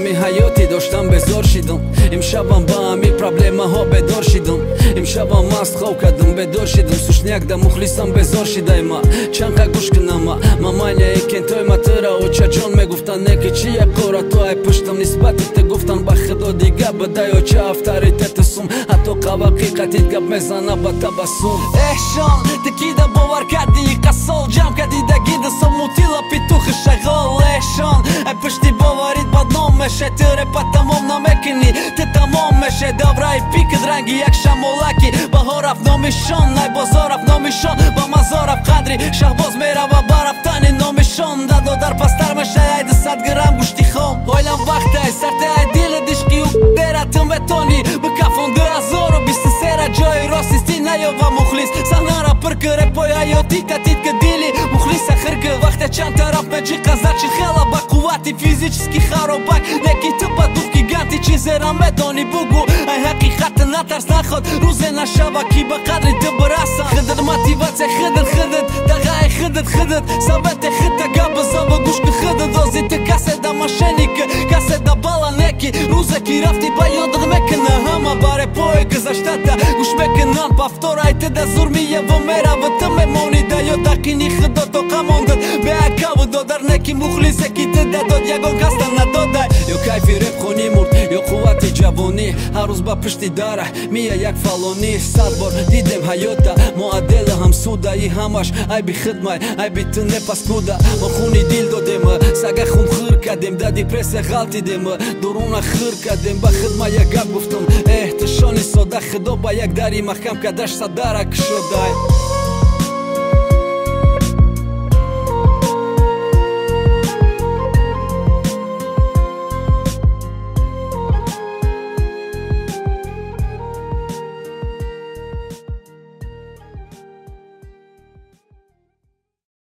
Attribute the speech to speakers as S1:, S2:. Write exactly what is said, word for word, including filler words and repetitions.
S1: ҳами ҳаёти доштам безор шидам. Имшабам ба ҳами проблемаҳо бедор шидам. Имшабам маст хоб кардам бедор шидам. Сушняк да мухлисам безор шидай ма чанқа гӯш кунама маманя экен той матыра очаҷон мегуфтан неки чи як кора то ай пуштам нисбати те гуфтан ба худо дига бадай оча авторитети сум ҳатто қавақиқатит гап мезана ба табассум. Эҳшон тикида бовар карди қасол ҷам карди дагида сомутила петухи шағол. Эҳшон ай пушти боварит бадном меше ты репа тамом намекини ты тамом меше давраи пикид ранги як шамолаки баҳораф номишон най бозораф номишон ба мазораф қадри шаҳбоз мерава ба рафтани номишон дадо дар пастар мешай айди сад грамм гӯшти хом ойлам вақтай сарте ай дили дишқи у дератим ветони бикафон ду ҳазору бисту сера ҷои ростисти наёва мухлис саҳнара пирки репои ҳаёти катитка дили мухлис ахирки вақте чанд тараф меҷиқа значит хела ба қуввати физически харобак неки ту ба дух гиганти чизера медони бугу ай ҳақиқати натарс наход рӯзе нашава ки ба қадри ту бираса хидр мотиватсия хидр хидр дағаи хидр хидр совети хита габазава гӯшки хидр дози ту касе да мошенника касе да бала неки рӯзе ки рафти ба ёдиғ мекина ҳама ба репои гузаштата гӯш мекунан повторай ту да зурмиево мерава ту мемонӣ да ёдақини худо то қамондад беакаву додар неки мухлисе ки ту дадод ягон каста надодай ё кайфи репхонӣ мурд ё қуввати ҷавонӣ ҳар рӯз ба пушти дара мия як фалонӣ сад бор дидем ҳаёта муаддела ҳамсуда и ҳамаш айби хидмай айби ту не паскуда мо хуни дил додем сага хун хир кардем да депрессия ғалтидем дуруна хир кардем ба хидма як гап гуфтам эҳ ту шони сода худо ба як дари маҳкам кардаш садара кушодай.